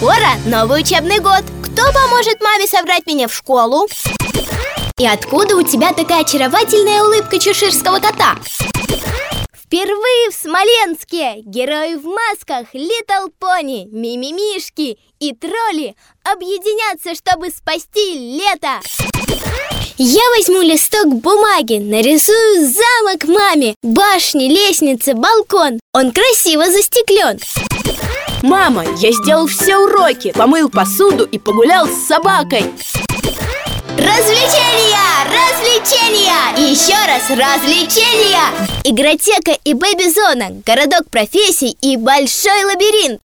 Скоро новый учебный год. Кто поможет маме собрать меня в школу? И откуда у тебя такая очаровательная улыбка чеширского кота? Впервые в Смоленске герои в масках Little Pony, мимимишки и тролли объединятся, чтобы спасти лето. Я возьму листок бумаги, нарисую замок маме, башни, лестницы, балкон. Он красиво застеклен. Мама, я сделал все уроки, помыл посуду и погулял с собакой. Развлечения! Развлечения! И еще раз развлечения! Игротека и бэби-зона, городок профессий и большой лабиринт.